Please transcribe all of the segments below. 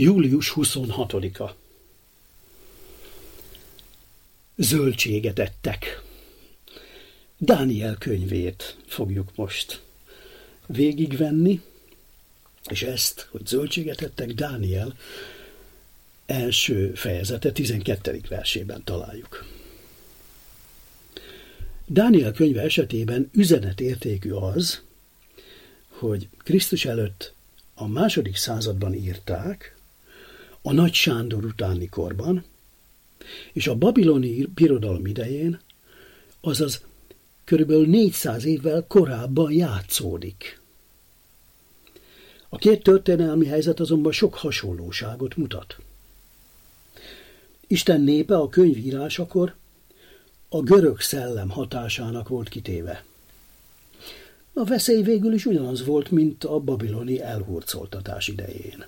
Július 26-a. Zöldséget ettek. Dániel könyvét fogjuk most végigvenni, és ezt, hogy zöldséget ettek, Dániel első fejezete 12. versében találjuk. Dániel könyve esetében üzenetértékű az, hogy Krisztus előtt a 2. században írták, a Nagy Sándor utáni korban, és a babiloni birodalom idején, azaz körülbelül 400 évvel korábban játszódik. A két történelmi helyzet azonban sok hasonlóságot mutat. Isten népe a könyvírásakor a görög szellem hatásának volt kitéve. A veszély végül is ugyanaz volt, mint a babiloni elhurcoltatás idején.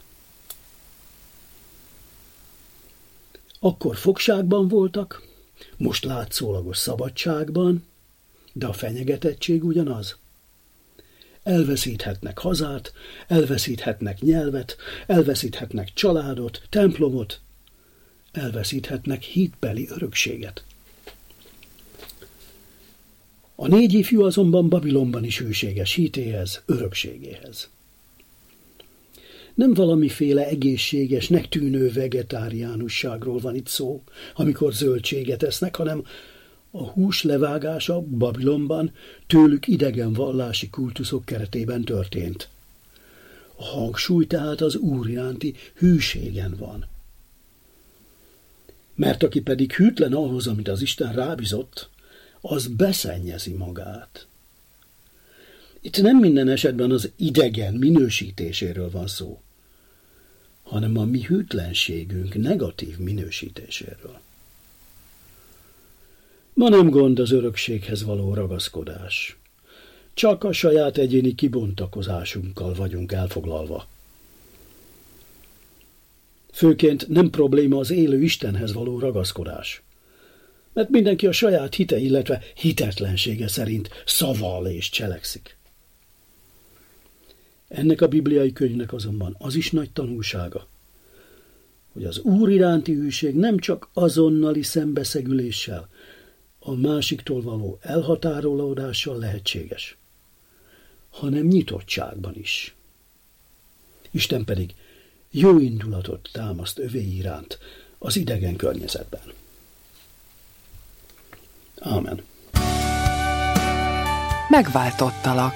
Akkor fogságban voltak, most látszólagos szabadságban, de a fenyegetettség ugyanaz. Elveszíthetnek hazát, elveszíthetnek nyelvet, elveszíthetnek családot, templomot, elveszíthetnek hitbeli örökséget. A 4 ifjú azonban Babilonban is hűséges hitéhez, örökségéhez. Nem valamiféle egészségesnek tűnő vegetáriánusságról van itt szó, amikor zöldséget esznek, hanem a hús levágása Babilonban tőlük idegen vallási kultuszok keretében történt. A hangsúly tehát az Úr iránti hűségen van. Mert aki pedig hűtlen ahhoz, amit az Isten rábízott, az beszennyezi magát. Itt nem minden esetben az idegen minősítéséről van szó, hanem a mi hűtlenségünk negatív minősítéséről. Ma nem gond az örökséghez való ragaszkodás. Csak a saját egyéni kibontakozásunkkal vagyunk elfoglalva. Főként nem probléma az élő Istenhez való ragaszkodás, mert mindenki a saját hite, illetve hitetlensége szerint szaval és cselekszik. Ennek a bibliai könyvnek azonban az is nagy tanulsága, hogy az Úr iránti hűség nem csak azonnali szembeszegüléssel, a másiktól való elhatárolódással lehetséges, hanem nyitottságban is. Isten pedig jó indulatot támaszt övéi iránt az idegen környezetben. Ámen. Megváltottalak.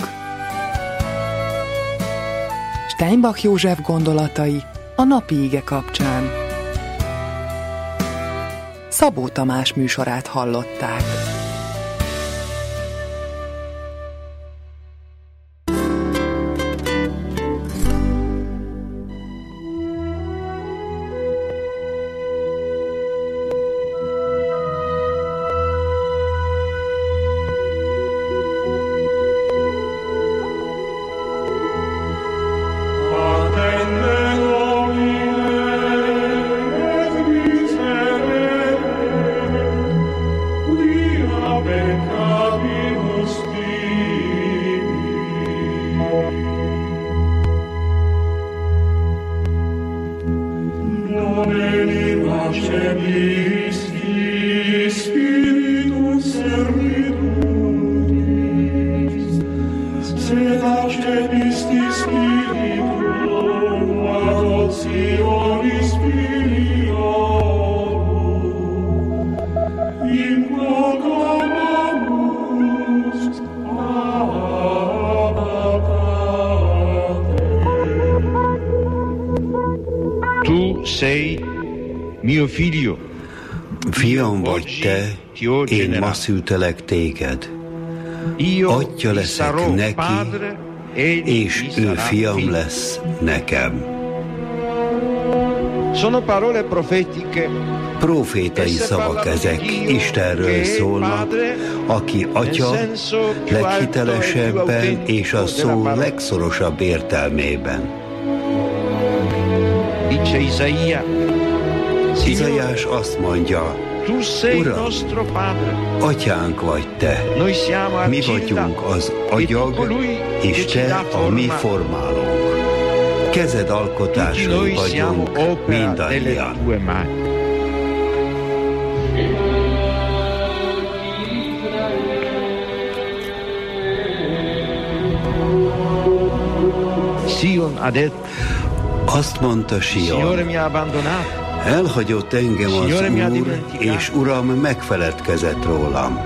Steinbach József gondolatai a napi ige kapcsán. Szabó Tamás műsorát hallották. Fiam vagy te, én ma szültelek téged. Atya leszek neki, és ő fiam lesz nekem. Profétai szavak ezek, Istenről szólnak, aki atya leghitelesebben és a szó legszorosabb értelmében. Izaiás azt mondja, Uram, atyánk vagy te, mi vagyunk az agyag, és te a mi formálónk. kezed alkotásai vagyunk mindannyian. Azt mondta Sion, elhagyott engem az Úr, és Uram megfeledkezett rólam.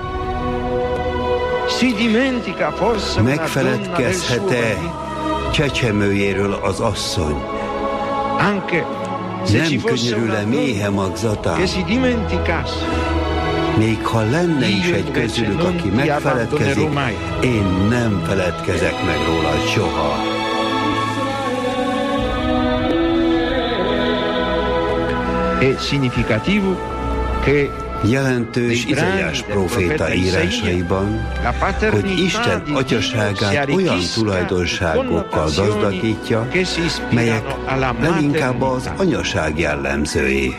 Megfeledkezhet-e csecsemőjéről az asszony? Nem könyörül-e méhe magzatán? Még ha lenne is egy közülük, aki megfeledkezik, én nem feledkezek meg róla soha. Jelentős Izaiás próféta írásaiban, hogy Isten atyaságát olyan tulajdonságokkal gazdagítja, melyek leginkább az anyaság jellemzői.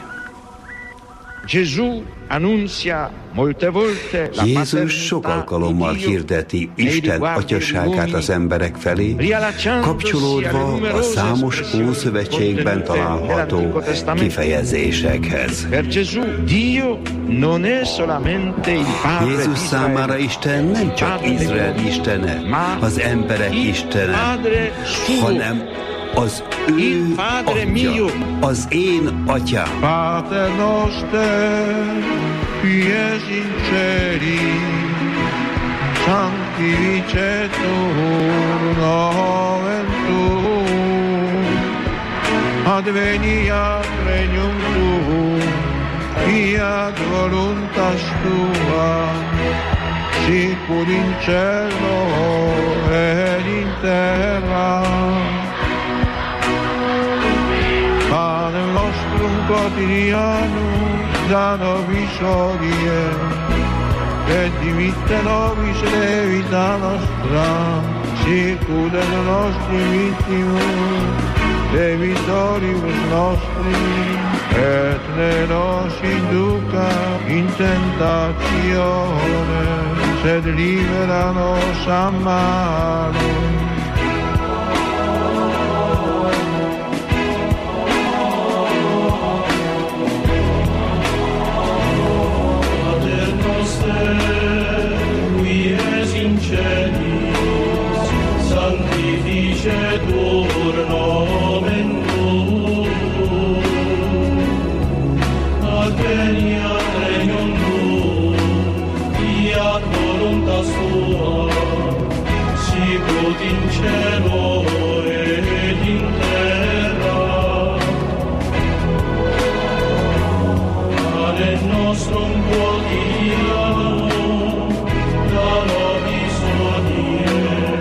Jézus sok alkalommal hirdeti Isten atyaságát az emberek felé, kapcsolódva a számos Ószövetségben található kifejezésekhez. Jézus számára Isten nem csak Izrael istene, az emberek istene, hanem az ő atya, az én atyám. Pater noster, qui es in celi, sanctificetur nomen tuum, adveniat regnum tuum, fiat voluntas tua, sicur in cielo et in terra. Panem nostrum quotidianum da nobis hodie, et dimitte nobis debita nostra, sicut et nostri vittimus debitoribus nostri, et ne nos induca in tentatione, sed libera nos a malo. Sanctificetur nomen tuum, adveniat regnum tuum, fiat voluntas tua, sicut in cielo et in terra. Panem nostrum quotidianum da nobis hodie,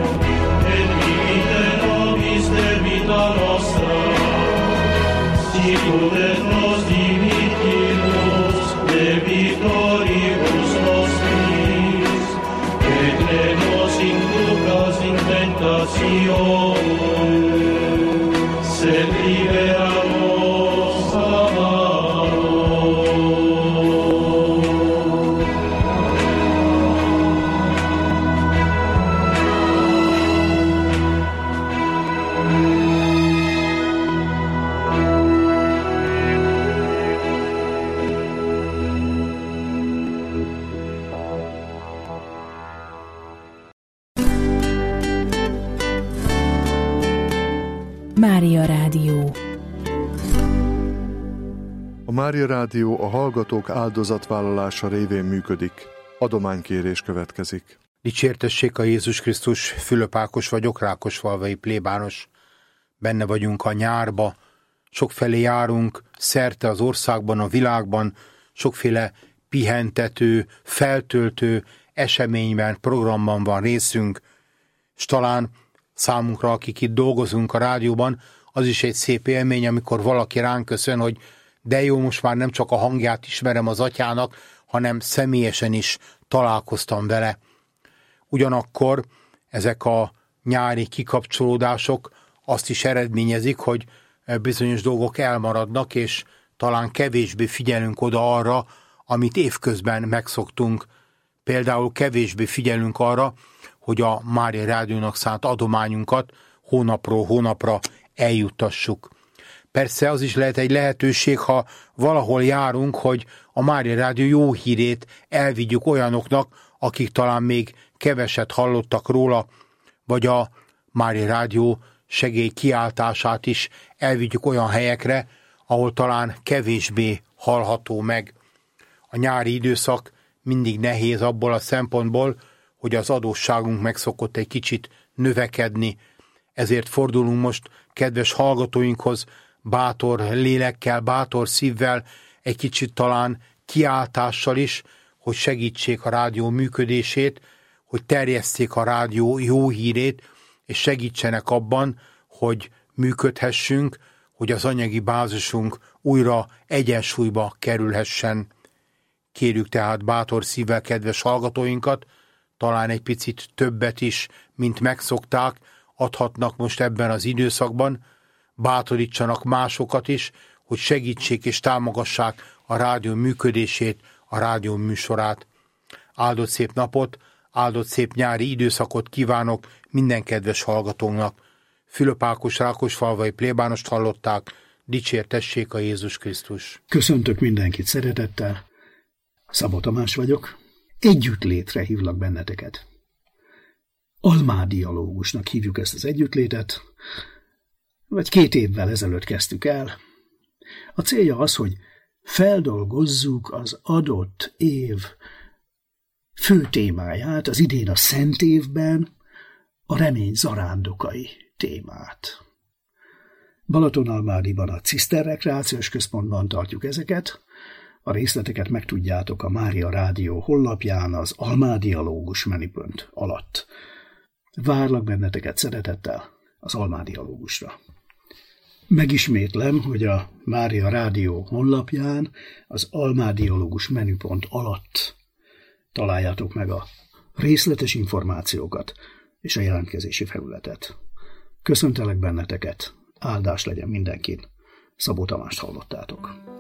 debita nostra, sicut et nos dimittimus debitoribus nostris, et ne nos inducas in tentatione, sed libera nos a malo. Mária Rádió. A Mária Rádió a hallgatók áldozatvállalása révén működik. Adománykérés következik. Dicsértessék a Jézus Krisztus, Fülöp Ákos vagyok, Rákosfalvai plébános. Benne vagyunk a nyárba, sokfelé járunk, szerte az országban, a világban, sokféle pihentető, feltöltő eseményben, programban van részünk, és talán számunkra, akik itt dolgozunk a rádióban, az is egy szép élmény, amikor valaki ránk köszön, hogy de jó, most már nem csak a hangját ismerem az atyának, hanem személyesen is találkoztam vele. Ugyanakkor ezek a nyári kikapcsolódások azt is eredményezik, hogy bizonyos dolgok elmaradnak, és talán kevésbé figyelünk oda arra, amit évközben megszoktunk. Például kevésbé figyelünk arra, hogy a Mária Rádiónak szánt adományunkat hónapról hónapra eljuttassuk. Persze az is lehet egy lehetőség, ha valahol járunk, hogy a Mária Rádió jó hírét elvigyük olyanoknak, akik talán még keveset hallottak róla, vagy a Mária Rádió segély kiáltását is elvigyük olyan helyekre, ahol talán kevésbé hallható meg. A nyári időszak mindig nehéz abból a szempontból, hogy az adósságunk meg szokott egy kicsit növekedni. Ezért fordulunk most kedves hallgatóinkhoz bátor lélekkel, bátor szívvel, egy kicsit talán kiáltással is, hogy segítsék a rádió működését, hogy terjesszék a rádió jó hírét, és segítsenek abban, hogy működhessünk, hogy az anyagi bázisunk újra egyensúlyba kerülhessen. Kérjük tehát bátor szívvel kedves hallgatóinkat, talán egy picit többet is, mint megszokták, adhatnak most ebben az időszakban, bátorítsanak másokat is, hogy segítsék és támogassák a rádió működését, a rádió műsorát. Áldott szép napot, áldott szép nyári időszakot kívánok minden kedves hallgatónak. Fülöp Ákos rákosfalvai plébánost hallották, dicsértessék a Jézus Krisztus. Köszöntök mindenkit szeretettel, Szabó Tamás vagyok, együttlétre hívlak benneteket. Almádialógusnak hívjuk ezt az együttlétet, vagy 2 évvel ezelőtt kezdtük el. A célja az, hogy feldolgozzuk az adott év fő témáját, az idén a Szent évben a remény zarándokai témát. Balatonalmádiban a Ciszter Rekreációs Központban tartjuk ezeket. A részleteket megtudjátok a Mária Rádió honlapján az Almádialógus menüpont alatt. Várlak benneteket szeretettel az Almádialógusra. Megismétlem, hogy a Mária Rádió honlapján az Almádialógus menüpont alatt találjátok meg a részletes információkat és a jelentkezési felületet. Köszöntelek benneteket, áldás legyen mindenkin. Szabó Tamást hallottátok.